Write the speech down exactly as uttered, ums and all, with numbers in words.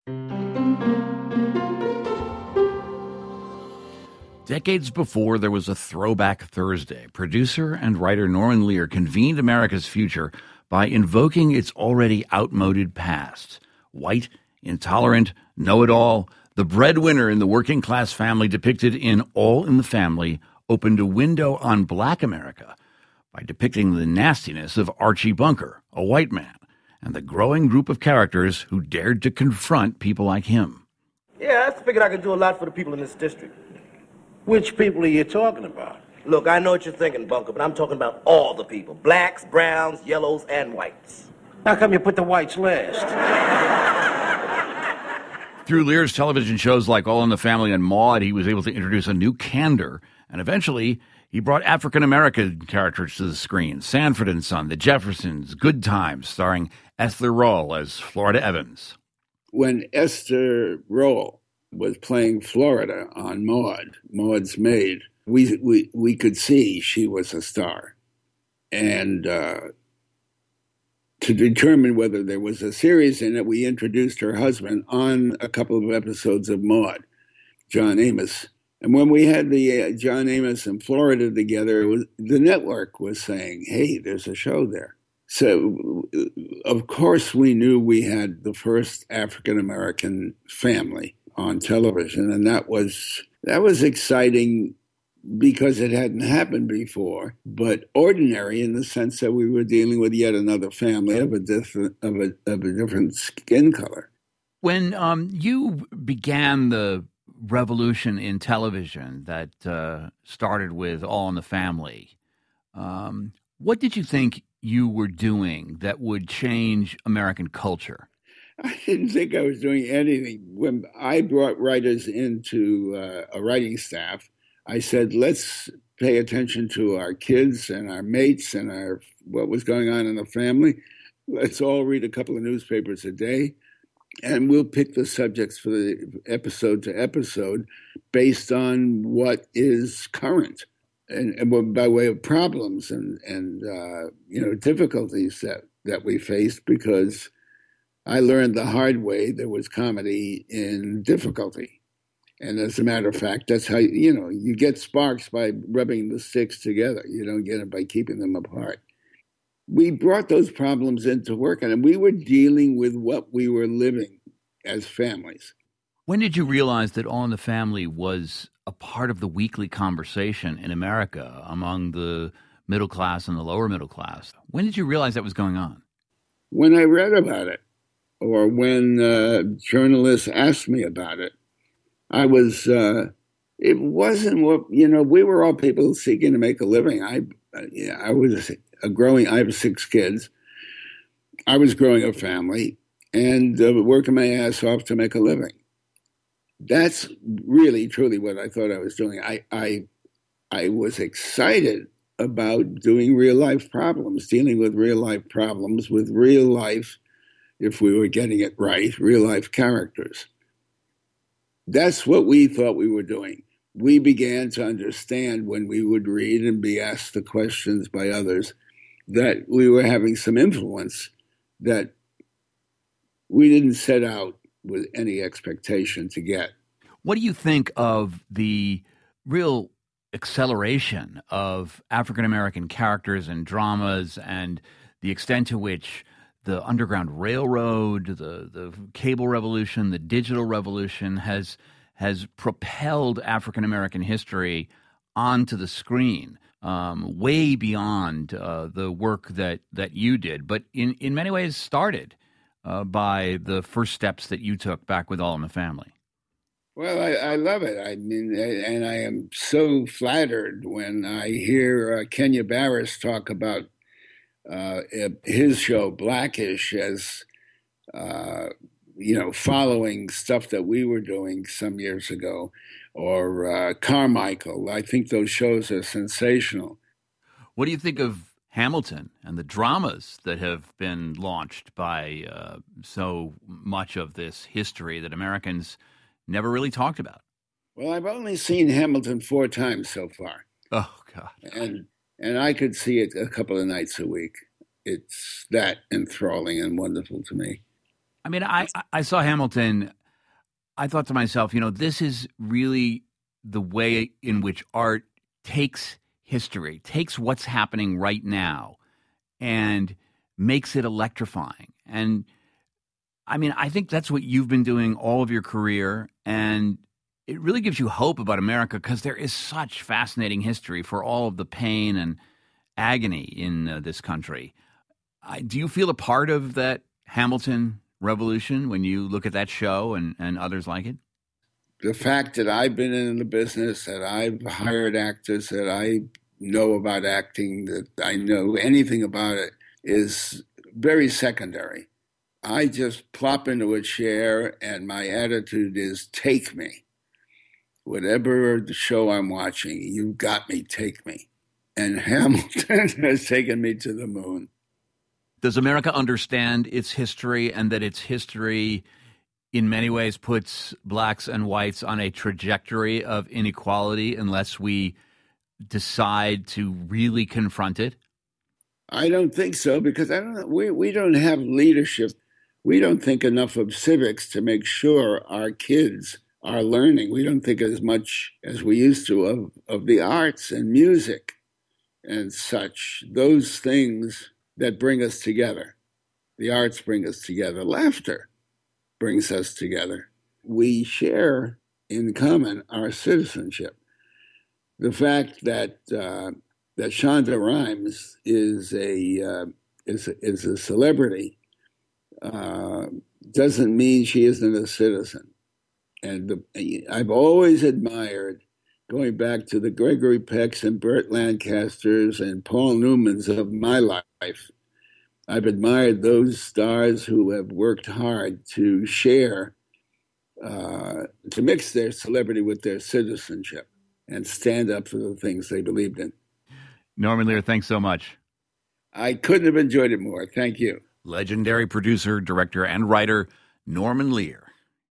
Decades before there was a Throwback Thursday, producer and writer Norman Lear convened America's future by invoking its already outmoded past. White, intolerant, know-it-all, the breadwinner in the working-class family depicted in All in the Family opened a window on Black America by depicting the nastiness of Archie Bunker, a white man, and the growing group of characters who dared to confront people like him. Yeah, I figured I could do a lot for the people in this district. Which people are you talking about? Look, I know what you're thinking, Bunker, but I'm talking about all the people. Blacks, browns, yellows, and whites. How come you put the whites last? Through Lear's television shows like All in the Family and Maude, he was able to introduce a new candor, and eventually he brought African-American characters to the screen. Sanford and Son, The Jeffersons, Good Times, starring Esther Roll as Florida Evans. When Esther Roll was playing Florida on Maude, Maude's maid, we we we could see she was a star. And uh, to determine whether there was a series in it, we introduced her husband on a couple of episodes of Maude, John Amos. And when we had the uh, John Amos and Florida together, it was, the network was saying, hey, there's a show there. So, of course, we knew we had the first African-American family on television, and that was that was exciting because it hadn't happened before, but ordinary in the sense that we were dealing with yet another family of a different of a of a different skin color. When um, you began the revolution in television that uh, started with All in the Family, um, what did you think you were doing that would change American culture? I didn't think I was doing anything. When I brought writers into uh, a writing staff, I said, let's pay attention to our kids and our mates and our what was going on in the family. Let's all read a couple of newspapers a day, and we'll pick the subjects for the episode to episode based on what is current and, and by way of problems and, and uh, you know, difficulties that, that we faced, because I learned the hard way there was comedy in difficulty. And as a matter of fact, that's how, you know, you get sparks by rubbing the sticks together. You don't get it by keeping them apart. We brought those problems into work, and we were dealing with what we were living as families. When did you realize that All in the Family was a part of the weekly conversation in America among the middle class and the lower middle class? When did you realize that was going on? When I read about it, or when uh, journalists asked me about it. I was, uh, it wasn't what, you know, we were all people seeking to make a living. I, yeah, I was a growing, I have six kids. I was growing a family and uh, working my ass off to make a living. That's really, truly what I thought I was doing. I, I, I was excited about doing real life problems, dealing with real life problems, with real life, if we were getting it right, real life characters. That's what we thought we were doing. We began to understand when we would read and be asked the questions by others that we were having some influence that we didn't set out with any expectation to get. What do you think of the real acceleration of African-American characters and dramas and the extent to which the Underground Railroad, the, the cable revolution, the digital revolution has has propelled African-American history onto the screen, um, way beyond uh, the work that, that you did, but in, in many ways started uh, by the first steps that you took back with All in the Family? Well, I, I love it. I mean, and I am so flattered when I hear uh, Kenya Barris talk about Uh, his show Blackish as, uh, you know, following stuff that we were doing some years ago, or uh, Carmichael. I think those shows are sensational. What do you think of Hamilton and the dramas that have been launched by uh, so much of this history that Americans never really talked about? Well, I've only seen Hamilton four times so far. Oh, God. And And I could see it a couple of nights a week. It's that enthralling and wonderful to me. I mean, I, I saw Hamilton. I thought to myself, you know, this is really the way in which art takes history, takes what's happening right now, and makes it electrifying. And I mean, I think that's what you've been doing all of your career, and it really gives you hope about America because there is such fascinating history for all of the pain and agony in uh, this country. I, do you feel a part of that Hamilton revolution when you look at that show and, and others like it? The fact that I've been in the business, that I've hired actors, that I know about acting, that I know anything about it is very secondary. I just plop into a chair and my attitude is, take me. Whatever the show I'm watching, you got me, take me. And Hamilton has taken me to the moon. Does America understand its history and that its history in many ways puts blacks and whites on a trajectory of inequality unless we decide to really confront it? I don't think so, because I don't. We we don't have leadership. We don't think enough of civics to make sure our kids are learning. We don't think as much as we used to of, of the arts and music and such. Those things that bring us together. The arts bring us together. Laughter brings us together. We share in common our citizenship. The fact that uh, that Shonda Rhimes is a uh, is is a celebrity uh, doesn't mean she isn't a citizen. And the, I've always admired, going back to the Gregory Pecks and Burt Lancasters and Paul Newmans of my life, I've admired those stars who have worked hard to share, uh, to mix their celebrity with their citizenship and stand up for the things they believed in. Norman Lear, thanks so much. I couldn't have enjoyed it more. Thank you. Legendary producer, director, and writer, Norman Lear.